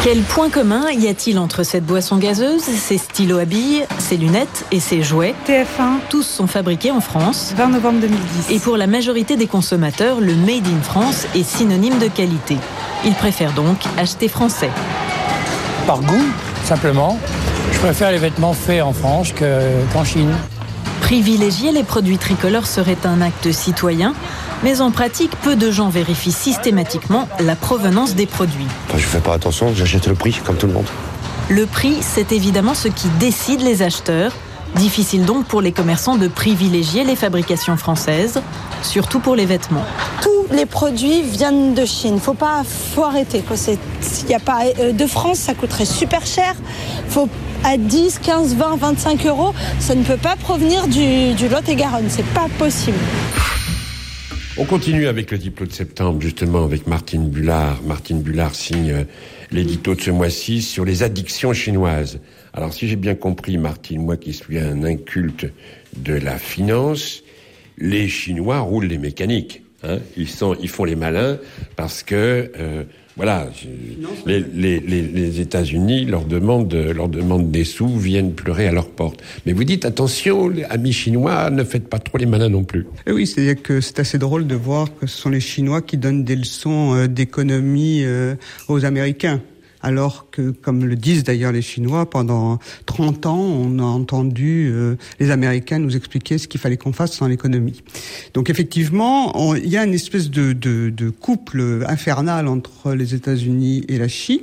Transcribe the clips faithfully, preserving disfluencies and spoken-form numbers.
Quel point commun y a-t-il entre cette boisson gazeuse, ses stylos à billes, ses lunettes et ses jouets ? T F un. Tous sont fabriqués en France. vingt novembre deux mille dix. Et pour la majorité des consommateurs, le Made in France est synonyme de qualité. Ils préfèrent donc acheter français. Par goût, simplement, je préfère les vêtements faits en France qu'en Chine. Privilégier les produits tricolores serait un acte citoyen, mais en pratique, peu de gens vérifient systématiquement la provenance des produits. Je fais pas attention, j'achète le prix, comme tout le monde. Le prix, c'est évidemment ce qui décide les acheteurs. Difficile donc pour les commerçants de privilégier les fabrications françaises, surtout pour les vêtements. Tous les produits viennent de Chine. Faut pas, faut arrêter. Quoi. C'est, y a pas de France, ça coûterait super cher. Faut à dix, quinze, vingt, vingt-cinq euros. Ça ne peut pas provenir du, du Lot-et-Garonne. C'est pas possible. On continue avec le Diplo de septembre, justement, avec Martine Bullard. Martine Bullard signe l'édito de ce mois-ci sur les addictions chinoises. Alors, si j'ai bien compris, Martine, moi qui suis un inculte de la finance, les Chinois roulent les mécaniques. Hein, ils sont, ils font les malins parce que, euh, voilà, les, les, les, les États-Unis leur demandent, leur demandent des sous, viennent pleurer à leur porte. Mais vous dites, attention, amis chinois, ne faites pas trop les malins non plus. Et oui, c'est-à-dire que c'est assez drôle de voir que ce sont les Chinois qui donnent des leçons d'économie aux Américains. Alors que, comme le disent d'ailleurs les Chinois, pendant trente ans, on a entendu euh, les Américains nous expliquer ce qu'il fallait qu'on fasse dans l'économie. Donc effectivement, il y a une espèce de, de, de couple infernal entre les États-Unis et la Chine.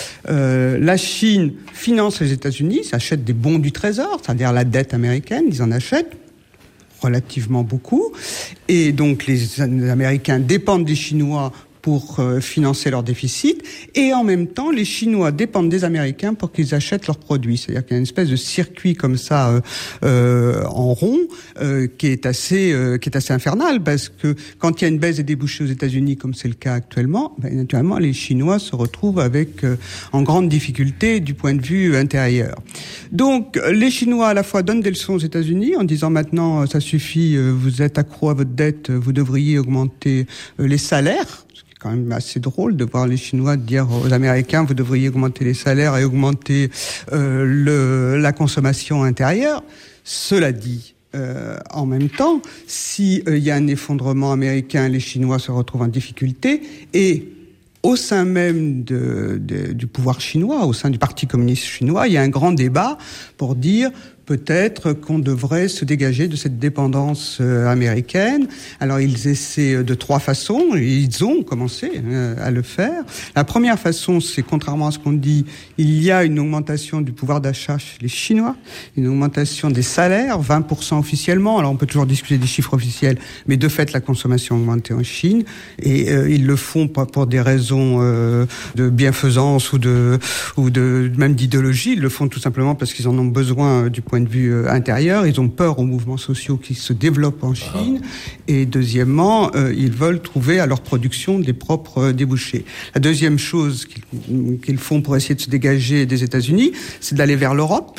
Euh, la Chine finance les États-Unis, s'achète des bons du Trésor, c'est-à-dire la dette américaine, ils en achètent relativement beaucoup. Et donc les Américains dépendent des Chinois pour euh, financer leur déficit, et en même temps, les Chinois dépendent des Américains pour qu'ils achètent leurs produits. C'est-à-dire qu'il y a une espèce de circuit comme ça euh, euh, en rond euh, qui est assez euh, qui est assez infernal, parce que quand il y a une baisse des débouchés aux États-Unis, comme c'est le cas actuellement, ben, naturellement, les Chinois se retrouvent avec euh, en grande difficulté du point de vue intérieur. Donc, les Chinois à la fois donnent des leçons aux États-Unis en disant maintenant, ça suffit, euh, vous êtes accro à votre dette, vous devriez augmenter euh, les salaires. Quand même assez drôle de voir les Chinois dire aux Américains vous devriez augmenter les salaires et augmenter euh, le, la consommation intérieure. Cela dit, euh, en même temps, si il euh, y a un effondrement américain, les Chinois se retrouvent en difficulté, et au sein même de, de, du pouvoir chinois, au sein du Parti communiste chinois, il y a un grand débat pour dire peut-être qu'on devrait se dégager de cette dépendance euh, américaine. Alors ils essaient de trois façons, et ils ont commencé euh, à le faire. La première façon, c'est contrairement à ce qu'on dit, il y a une augmentation du pouvoir d'achat chez les Chinois, une augmentation des salaires, vingt pour cent officiellement. Alors on peut toujours discuter des chiffres officiels, mais de fait la consommation a augmenté en Chine, et euh, ils le font pas pour des raisons euh, de bienfaisance ou de ou de même d'idéologie. Ils le font tout simplement parce qu'ils en ont besoin euh, du point de vue intérieur, ils ont peur aux mouvements sociaux qui se développent en Chine, et deuxièmement, euh, ils veulent trouver à leur production des propres euh, débouchés. La deuxième chose qu'ils, qu'ils font pour essayer de se dégager des États-Unis, c'est d'aller vers l'Europe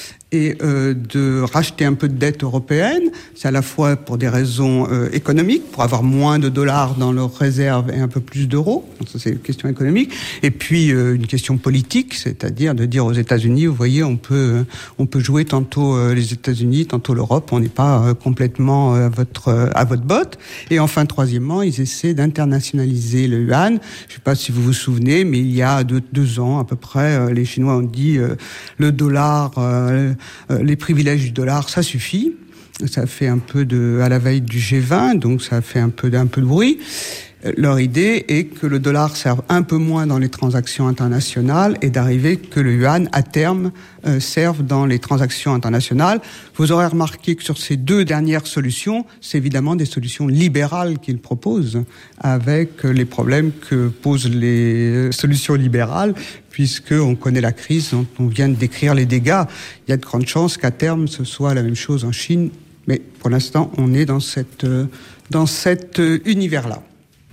et euh, de racheter un peu de dette européenne. C'est à la fois pour des raisons euh, économiques, pour avoir moins de dollars dans leurs réserves et un peu plus d'euros. Donc ça, c'est une question économique. Et puis euh, une question politique, c'est-à-dire de dire aux États-Unis, vous voyez, on peut on peut jouer tantôt euh, les États-Unis, tantôt l'Europe. On n'est pas euh, complètement euh, à votre euh, à votre botte. Et enfin, troisièmement, ils essaient d'internationaliser le yuan. Je ne sais pas si vous vous souvenez, mais il y a deux, deux ans à peu près, euh, les Chinois ont dit euh, le dollar. Euh, Euh, les privilèges du dollar, ça suffit. Ça fait un peu de, à la veille du G vingt, donc ça fait un peu d'un peu de bruit. Euh, leur idée est que le dollar serve un peu moins dans les transactions internationales et d'arriver que le yuan, à terme, euh, serve dans les transactions internationales. Vous aurez remarqué que sur ces deux dernières solutions, c'est évidemment des solutions libérales qu'ils proposent, avec les problèmes que posent les solutions libérales, puisqu'on connaît la crise dont on vient de décrire les dégâts. Il y a de grandes chances qu'à terme, ce soit la même chose en Chine, mais pour l'instant, on est dans cette, dans cet univers-là.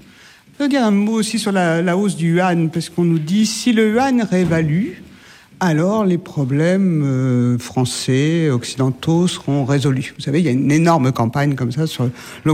Je veux dire un mot aussi sur la, la hausse du yuan, parce qu'on nous dit, si le yuan réévalue, alors les problèmes euh, français, occidentaux seront résolus. Vous savez, il y a une énorme campagne comme ça sur